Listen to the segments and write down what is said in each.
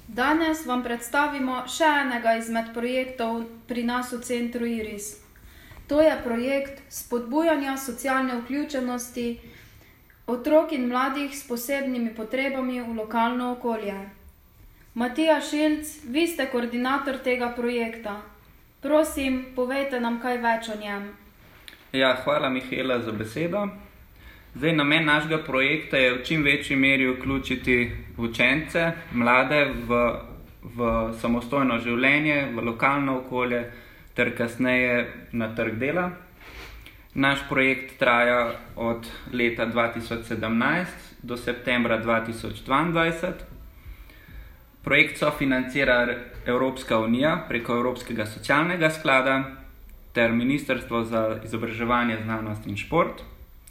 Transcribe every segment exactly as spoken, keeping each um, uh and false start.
Danes vam predstavimo še enega izmed projektov pri nas v Centru Iris. To je projekt spodbujanja socialne vključenosti otrok in mladih s posebnimi potrebami v lokalno okolje. Matija Šilc, vi ste koordinator tega projekta. Prosim, povejte nam kaj več o njem. Ja, hvala Mihela za besedo. Zdaj, namen našega projekta je v čim večji meri vključiti učence, mlade v, v samostojno življenje, v lokalno okolje ter kasneje na trg dela. Naš projekt traja od leta dva tisoč sedemnajst do septembra dva tisoč dvaindvajset. Projekt sofinancira Evropska unija preko Evropskega socialnega sklada ter Ministrstvo za izobraževanje, znanost in šport.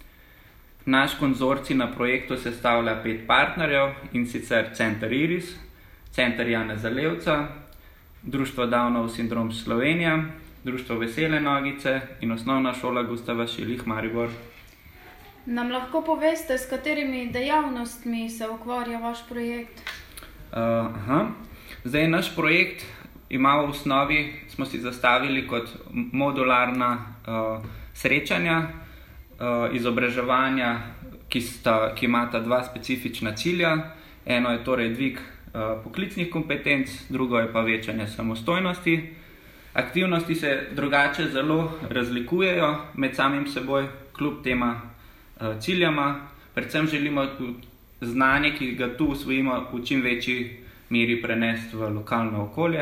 Naš konzorcij na projektu sestavlja pet partnerjev, in sicer Center Iris, Center Janeza Levca, Društvo Downov sindrom Slovenija, Društvo Vesele nogice in Osnovna šola Gustava Šilih Maribor. Nam lahko poveste, s katerimi dejavnostmi se ukvarja vaš projekt? Uh, aha. Zdaj, naš projekt ima v osnovi, smo si zastavili kot modularna uh, srečanja, uh, izobraževanja, ki, sta, ki imata dva specifična cilja. Eno je torej dvig uh, poklicnih kompetenc, drugo je pa večanje samostojnosti. Aktivnosti se drugače zelo razlikujejo med samim seboj, kljub tema uh, ciljama. Predvsem želimo znanje, ki ga tu usvojimo, v čim večji meri prenesti v lokalno okolje.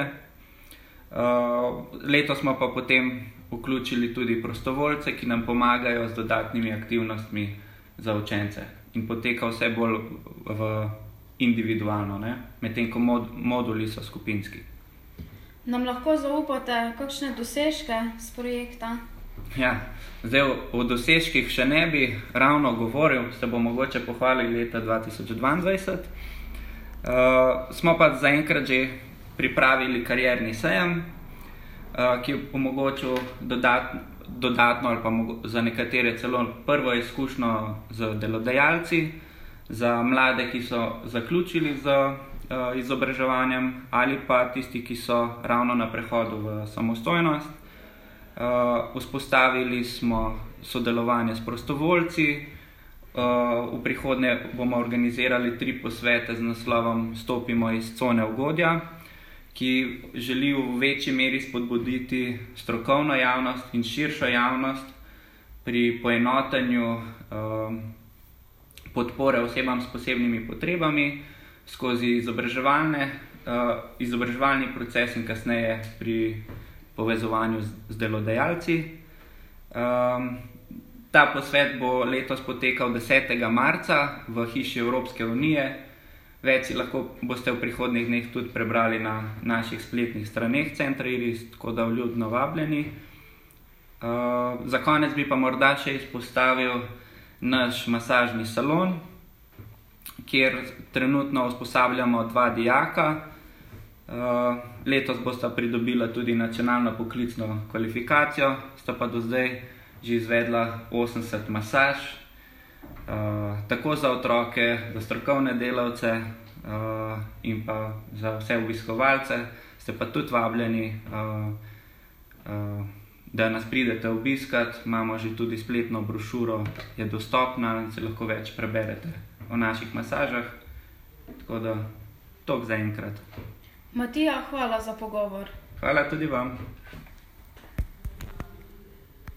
Uh, letos smo pa potem vključili tudi prostovoljce, ki nam pomagajo z dodatnimi aktivnostmi za učence in poteka vse bolj v individualno, ne? Medtem ko mod, moduli so skupinski. Nam lahko zaupate kakšne dosežke z projekta? Ja, zdaj o, o dosežkih še ne bi ravno govoril, se bo mogoče pohvalili leta dva tisoč dvaindvajset. Uh, smo pa zaenkrat že pripravili karierni sejem, uh, ki je omogočil dodat, dodatno ali pa za nekatere celo prvo izkušnjo z delodajalci, za mlade, ki so zaključili z uh, izobraževanjem ali pa tisti, ki so ravno na prehodu v samostojnost. Uh, vzpostavili smo sodelovanje s prostovoljci. Uh, v prihodnje bomo organizirali tri posvete z naslovom Stopimo iz cone ugodja, ki želi v večji meri spodbuditi strokovno javnost in širšo javnost pri poenotenju uh, podpore osebam s posebnimi potrebami skozi izobraževalne, uh, izobraževalni proces in kasneje pri povezovanju z, z delodajalci. Um, ta posvet bo letos potekal desetega marca v hiši Evropske unije. Več si lahko boste v prihodnjih dneh tudi prebrali na naših spletnih straneh Centra Iris, tako da vljudno vabljeni. Uh, za konec bi pa morda še izpostavil naš masažni salon, kjer trenutno usposabljamo dva dijaka. Uh, letos bosta pridobila tudi nacionalno poklicno kvalifikacijo, sta pa do zdaj že izvedla osemdeset masaž, uh, tako za otroke, za strokovne delavce uh, in pa za vse obiskovalce. Ste pa tudi vabljeni, uh, uh, da nas pridete obiskat. Imamo že tudi spletno brošuro, je dostopna in se lahko več preberete o naših masažah. Tako da, toliko za enkrat. Matija, hvala za pogovor. Hvala tudi vam.